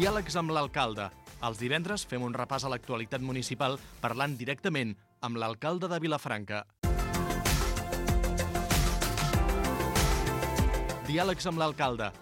Diàlegs amb l'alcalde. Els divendres fem un repàs a l'actualitat municipal parlant directament amb l'alcalde de Vilafranca. Diàlegs amb l'alcalde.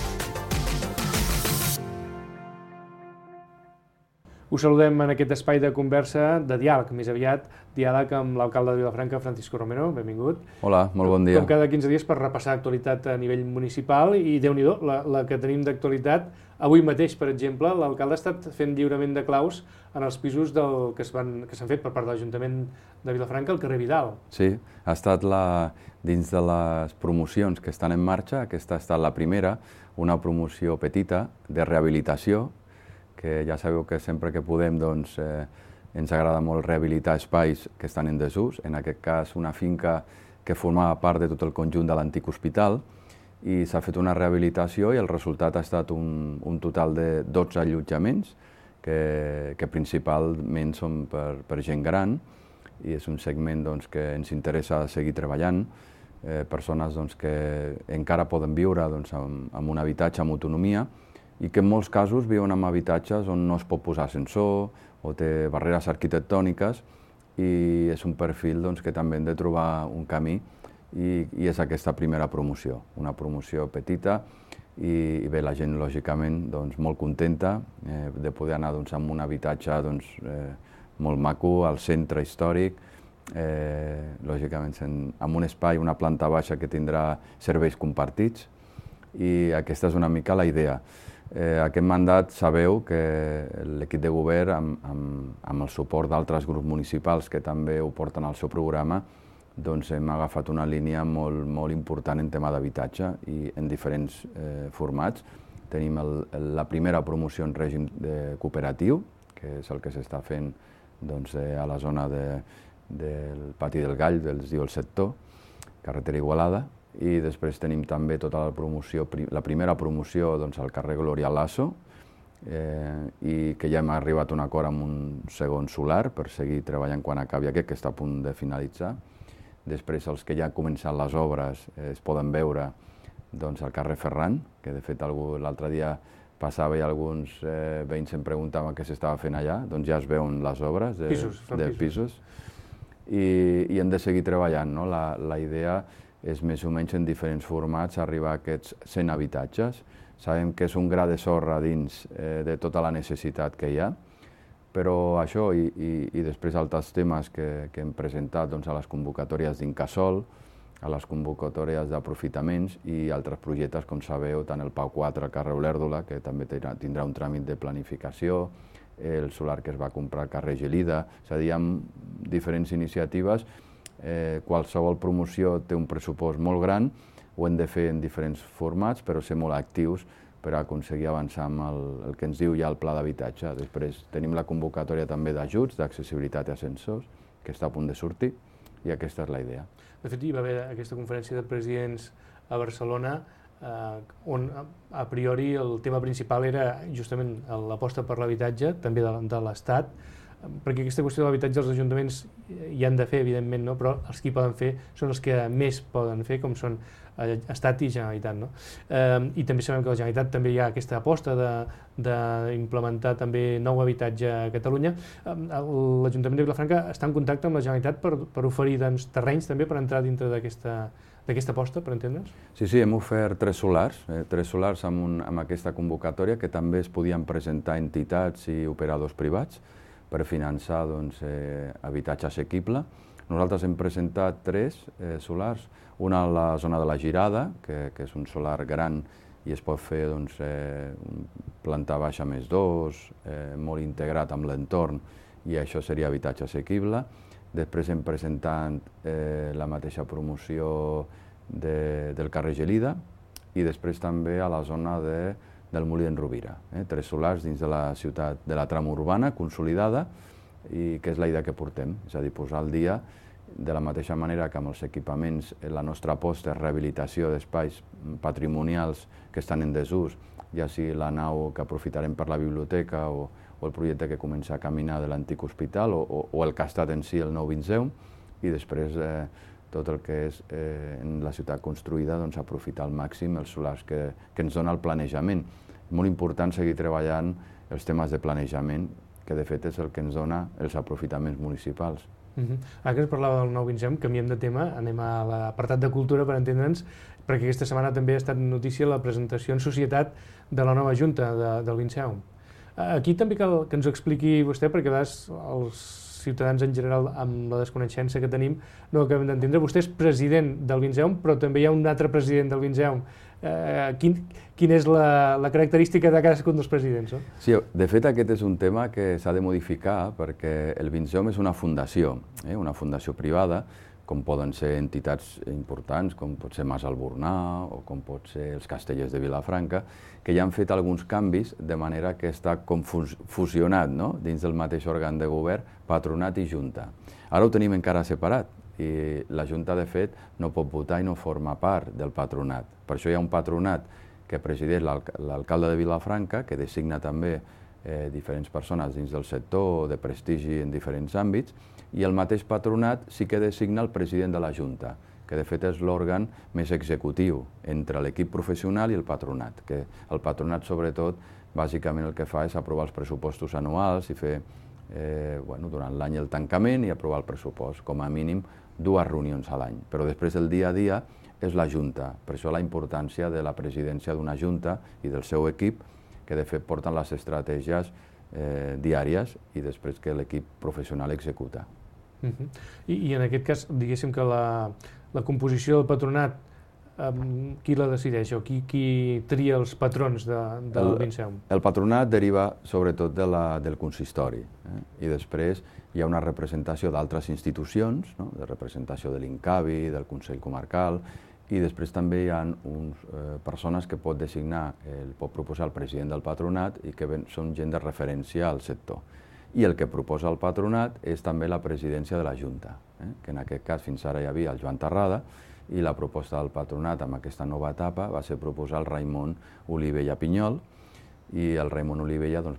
Us saludem en aquest espai de conversa, de diàleg, més aviat, diàleg amb l'alcalde de Vilafranca, Francisco Romero, benvingut. Hola, molt bon dia. Com cada 15 dies per repassar actualitat a nivell municipal i Déu-n'hi-do, la que tenim d'actualitat. Avui mateix, per exemple, l'alcalde ha estat fent lliurament de claus en els pisos que s'han fet per part de l'Ajuntament de Vilafranca al carrer Vidal. Sí, ha estat dins de les promocions que estan en marxa, aquesta ha estat la primera, una promoció petita de rehabilitació, que ja sabeu que sempre que podem doncs, ens agrada molt rehabilitar espais que estan en desús, en aquest cas una finca que formava part de tot el conjunt de l'antic hospital, i s'ha fet una rehabilitació i el resultat ha estat un total de 12 allotjaments, que principalment són per gent gran, i és un segment doncs, que ens interessa seguir treballant, persones doncs, que encara poden viure doncs, en un habitatge amb autonomia, i que en molts casos viuen en habitatges on no es pot posar ascensor o té barreres arquitectòniques, i és un perfil doncs, que també hem de trobar un camí, i és aquesta primera promoció, una promoció petita, i bé, la gent lògicament doncs, molt contenta de poder anar doncs, en un habitatge doncs, molt maco, al centre històric, lògicament en un espai, una planta baixa que tindrà serveis compartits, i aquesta és una mica la idea. Aquest mandat sabeu que l'equip de govern, amb el suport d'altres grups municipals que també ho porten al seu programa, doncs hem agafat una línia molt important en tema d'habitatge i en diferents formats. Tenim la primera promoció en règim cooperatiu, que és el que s'està fent doncs, a la zona del Pati del Gall, es diu el sector, carretera Igualada, i després tenim també tota la primera promoció doncs, al carrer Gloria Lasso, i que ja hem arribat a un acord amb un segon solar per seguir treballant quan acabi aquest, que està a punt de finalitzar. Després, els que ja han començat les obres es poden veure doncs, al carrer Ferran, que de fet l'altre dia passava i alguns veïns em preguntaven què s'estava fent allà, doncs ja es veuen les obres de pisos. I hem de seguir treballant, no? La idea és més o menys en diferents formats arribar a aquests 100 habitatges. Sabem que és un gra de sorra dins de tota la necessitat que hi ha, però això i després altres temes que hem presentat doncs, a les convocatòries d'Incasòl, a les convocatòries d'aprofitaments i altres projectes, com sabeu, tant el Pau 4 al carrer Olèrdola, que també tindrà un tràmit de planificació, el solar que es va comprar al carrer Gelida, és a dir, amb diferents iniciatives. Qualsevol promoció té un pressupost molt gran, ho hem de fer en diferents formats, però ser molt actius per aconseguir avançar amb el que ens diu ja el pla d'habitatge. Després tenim la convocatòria també d'ajuts, d'accessibilitat i ascensors, que està a punt de sortir, i aquesta és la idea. De fet, hi va haver aquesta conferència de presidents a Barcelona, on a priori el tema principal era justament l'aposta per l'habitatge, també de l'Estat, perquè aquesta qüestió de l'habitatge els ajuntaments hi han de fer, evidentment, no? Però els que hi poden fer són els que més poden fer, com són Estat i Generalitat. No? I també sabem que la Generalitat també hi ha aquesta aposta d'implementar també nou habitatge a Catalunya. L'Ajuntament de Vilafranca està en contacte amb la Generalitat per oferir doncs, terrenys també per entrar dintre d'aquesta aposta, per entendre'ns? Sí, hem ofert 3 solars amb aquesta convocatòria, que també es podien presentar entitats i operadors privats per finançar doncs, habitatge assequible. Nosaltres hem presentat 3 solars, una a la zona de la Girada, que és un solar gran i es pot fer doncs, planta baixa més 2, molt integrat amb l'entorn, i això seria habitatge assequible. Després hem presentat la mateixa promoció del carrer Gelida, i després també a la zona del Molí d'en Rovira. 3 solars dins de la ciutat, de la trama urbana consolidada, i que és la idea que portem, és a dir, posar al dia de la mateixa manera que amb els equipaments la nostra aposta és rehabilitació d'espais patrimonials que estan en desús, ja sigui la nau que aprofitarem per la biblioteca o el projecte que comença a caminar de l'antic hospital o el que ha estat en si el nou Vinceum, i després tot el que és en la ciutat construïda, doncs aprofitar al màxim els solars que ens dona el planejament. És molt important seguir treballant els temes de planejament, que de fet és el que ens dona els aprofitaments municipals. Ara que es parlava del nou Vinceum, canviem de tema, anem a l'apartat de cultura per entendre'ns, perquè aquesta setmana també ha estat notícia la presentació en societat de la nova Junta del Vinceum. Aquí també cal que ens ho expliqui vostè, perquè a vegades els ciutadans en general, amb la desconeixença que tenim, no acabem d'entendre. Vostè és president del Vinceum, però també hi ha un altre president del Vinceum. Quina és la característica de cadascun dels presidents? Sí, de fet aquest és un tema que s'ha de modificar perquè el Vinceum és una fundació privada, com poden ser entitats importants, com pot ser Mas Albornà o com pot ser els Castellers de Vilafranca, que ja han fet alguns canvis de manera que està fusionat dins del mateix òrgan de govern, patronat i junta. Ara ho tenim encara separat i la junta, de fet, no pot votar i no forma part del patronat. Per això hi ha un patronat que presideix l'alcalde de Vilafranca, que designa també diferents persones dins del sector de prestigi en diferents àmbits, i el mateix patronat sí que designa el president de la Junta, que de fet és l'òrgan més executiu entre l'equip professional i el patronat, que el patronat sobretot bàsicament el que fa és aprovar els pressupostos anuals i fer durant l'any el tancament i aprovar el pressupost, com a mínim 2 reunions a l'any, però després el dia a dia és la Junta, per això la importància de la presidència d'una Junta i del seu equip, que de fet porten les estratègies diàries i després que l'equip professional executa. I en aquest cas, diguéssim que la composició del patronat, qui la decideix o qui tria els patrons del Vinceum? El patronat deriva sobretot del consistori i després hi ha una representació d'altres institucions, de representació de l'INCAVI, del Consell Comarcal, i després també hi ha persones que pot designar, pot proposar el president del patronat i que són gent de referència al sector. I el que proposa el patronat és també la presidència de la Junta, que en aquest cas fins ara hi havia el Joan Terrada, i la proposta del patronat amb aquesta nova etapa va ser proposar el Raimon Olivella Pinyol, i el Raimon Olivella es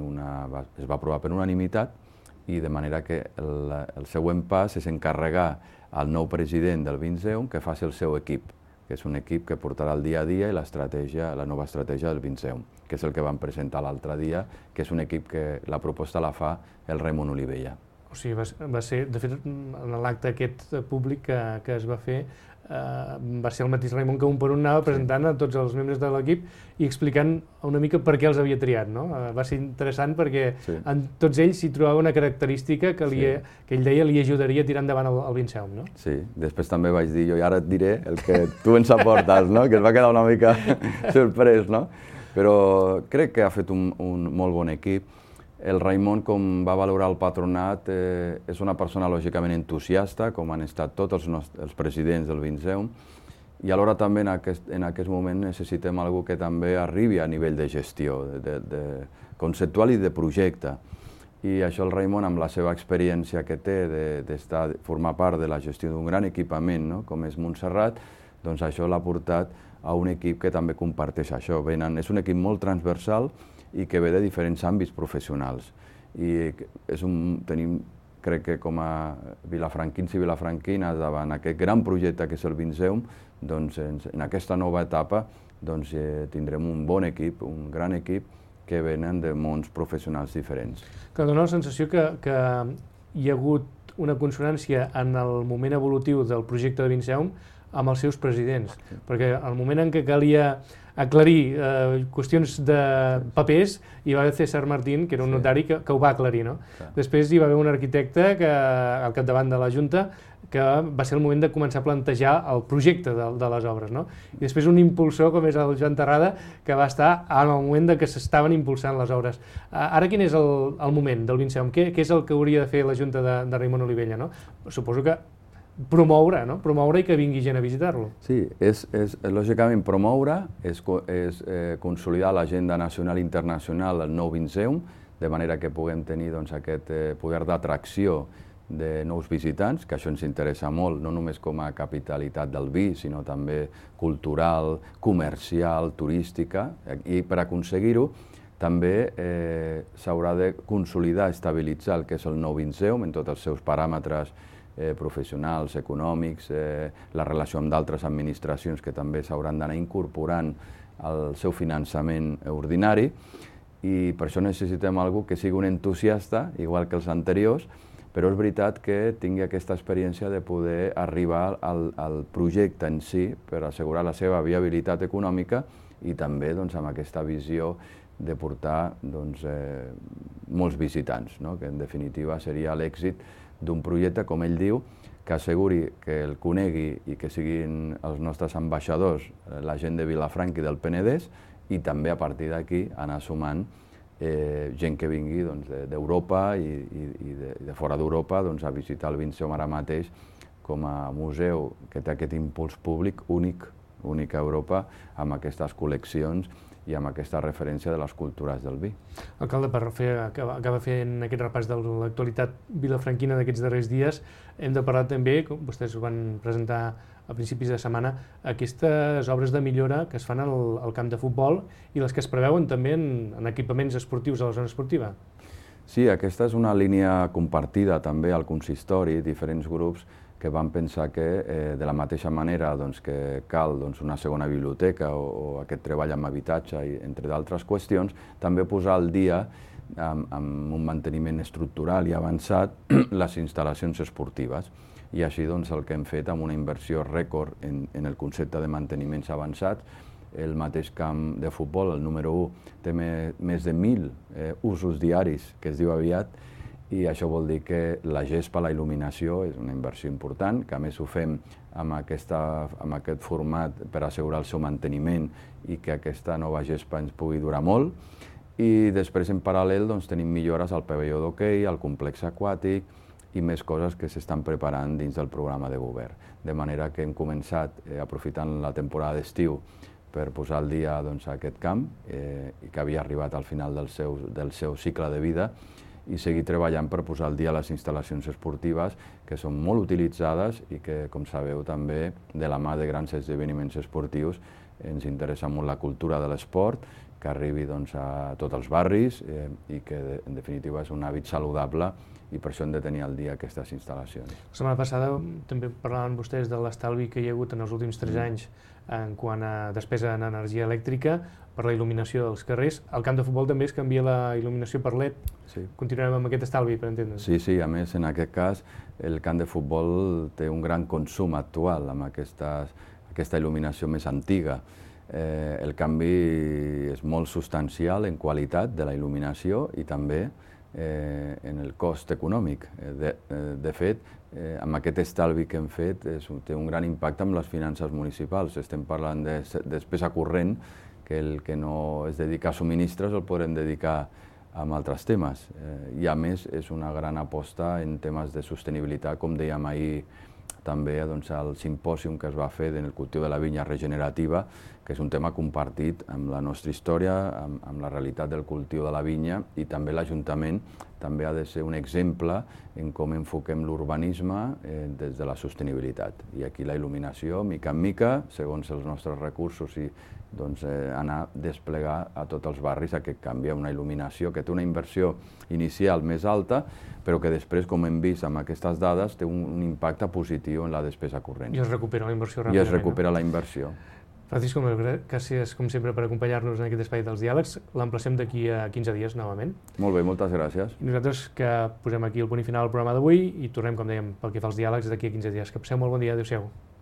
va aprovar per unanimitat, i de manera que el següent pas és encarregar al nou president del Vinceum que faci el seu equip, que és un equip que portarà el dia a dia i la nova estratègia del Vinceum, que és el que vam presentar l'altre dia, que és un equip que la proposta la fa el Raimon Olivella. O sigui, va ser, de fet, en l'acte aquest públic que es va fer, va ser el mateix Raimon que un per un anava presentant a tots els membres de l'equip i explicant una mica per què els havia triat, no? Va ser interessant perquè en tots ells s'hi trobava una característica que ell deia li ajudaria a tirar endavant el Vinceum, no? Sí, després també vaig dir jo, i ara et diré el que tu ens aportes, no? Que es va quedar una mica sorprès, no? Però crec que ha fet un molt bon equip. El Raimon, com va valorar el patronat, és una persona lògicament entusiasta, com han estat tots els presidents del Vinceum, i alhora també en aquest moment necessitem algú que també arribi a nivell de gestió, conceptual i de projecte. I això el Raimon, amb la seva experiència que té de formar part de la gestió d'un gran equipament, com és Montserrat, doncs això l'ha portat a un equip que també comparteix això. És un equip molt transversal i que ve de diferents àmbits professionals. I tenim, crec que com a vilafranquins i vilafranquines, davant aquest gran projecte que és el Vinceum, doncs en aquesta nova etapa tindrem un bon equip, un gran equip, que venen de mons professionals diferents. Que dona la sensació que hi ha hagut una consonància en el moment evolutiu del projecte de Vinceum amb els seus presidents, perquè al moment en què calia aclarir qüestions de papers, hi va haver César Martín, que era un notari, que ho va aclarir, no? Després hi va haver un arquitecte al capdavant de la Junta que va ser el moment de començar a plantejar el projecte de les obres, no? I després un impulsor, com és el Joan Terrada, que va estar en el moment que s'estaven impulsant les obres. Ara quin és el moment del Vinceum? Què és el que hauria de fer la Junta de Raimon Olivella, no? Suposo que promoure i que vingui gent a visitar-lo. Sí, és lògicament promoure, és consolidar l'agenda nacional i internacional del nou Vinceum, de manera que puguem tenir aquest poder d'atracció de nous visitants, que això ens interessa molt, no només com a capitalitat del vi, sinó també cultural, comercial, turística, i per aconseguir-ho també s'haurà de consolidar, estabilitzar el que és el nou Vinceum en tots els seus paràmetres professionals, econòmics, la relació amb d'altres administracions que també s'hauran d'anar incorporant al seu finançament ordinari, i per això necessitem algú que sigui un entusiasta, igual que els anteriors, però és veritat que tingui aquesta experiència de poder arribar al projecte en si per assegurar la seva viabilitat econòmica i també amb aquesta visió de portar molts visitants, que en definitiva seria l'èxit d'un projecte, com ell diu, que asseguri que el conegui i que siguin els nostres ambaixadors la gent de Vilafranca i del Penedès, i també a partir d'aquí anar sumant gent que vingui d'Europa i de fora d'Europa a visitar el Vinceom ara mateix com a museu que té aquest impuls públic únic a Europa, amb aquestes col·leccions i amb aquesta referència de les cultures del vi. Alcalde, per acabar fent aquest repàs de l'actualitat vilafranquina d'aquests darrers dies, hem de parlar també, com vostès ho van presentar a principis de setmana, aquestes obres de millora que es fan al camp de futbol i les que es preveuen també en equipaments esportius a la zona esportiva. Sí, aquesta és una línia compartida també al consistori, diferents grups que van pensar que de la mateixa manera que cal una segona biblioteca o aquest treball amb habitatge, entre d'altres qüestions, també posar al dia amb un manteniment estructural i avançat les instal·lacions esportives. I així el que hem fet amb una inversió rècord en el concepte de manteniments avançats. El mateix camp de futbol, el número 1, té més de 1.000 usos diaris, que es diu aviat, i això vol dir que la gespa, la il·luminació, és una inversió important, que a més ho fem amb aquest format per assegurar el seu manteniment i que aquesta nova gespa ens pugui durar molt. I després, en paral·lel, tenim millores al pavelló d'hoquei, al complex aquàtic i més coses que s'estan preparant dins del programa de govern. De manera que hem començat, aprofitant la temporada d'estiu, per posar al dia aquest camp, i que havia arribat al final del seu cicle de vida, i seguir treballant per posar al dia les instal·lacions esportives, que són molt utilitzades i que, com sabeu, també de la mà de grans esdeveniments esportius ens interessa molt la cultura de l'esport, que arribi a tots els barris i que, en definitiva, és un hàbit saludable i per això hem de tenir al dia aquestes instal·lacions. La setmana passada també parlaven vostès de l'estalvi que hi ha hagut en els últims 3 anys en quant a despesa en energia elèctrica per la il·luminació dels carrers. Al camp de futbol també es canvia la il·luminació per LED. Sí. Continuarem amb aquest estalvi, per entendre'ns. Sí, a més, en aquest cas, el camp de futbol té un gran consum actual amb aquesta il·luminació més antiga. El canvi és molt substancial en qualitat de la il·luminació i també en el cost econòmic. De fet, amb aquest estalvi que hem fet té un gran impacte en les finances municipals. Estem parlant de despesa corrent, que el que no es dedica a subministres el podrem dedicar a altres temes. I a més és una gran aposta en temes de sostenibilitat, com dèiem ahir també al simpòsium que es va fer del cultiu de la vinya regenerativa, que és un tema compartit amb la nostra història, amb la realitat del cultiu de la vinya, i també l'Ajuntament també ha de ser un exemple en com enfoquem l'urbanisme des de la sostenibilitat. I aquí la il·luminació, mica en mica, segons els nostres recursos, i anar a desplegar a tots els barris aquest canvi a una il·luminació que té una inversió inicial més alta, però que després, com hem vist amb aquestes dades, té un impacte positiu en la despesa corrent. I es recupera la inversió ràpidament. I es recupera la inversió. Francisco, gràcies com sempre per acompanyar-nos en aquest espai dels diàlegs. L'emplacem d'aquí a 15 dies novament. Molt bé, moltes gràcies. I nosaltres que posem aquí el punt final al programa d'avui i tornem, com dèiem, pel que fa als diàlegs d'aquí a 15 dies. Que passeu molt bon dia. Adéu-siau.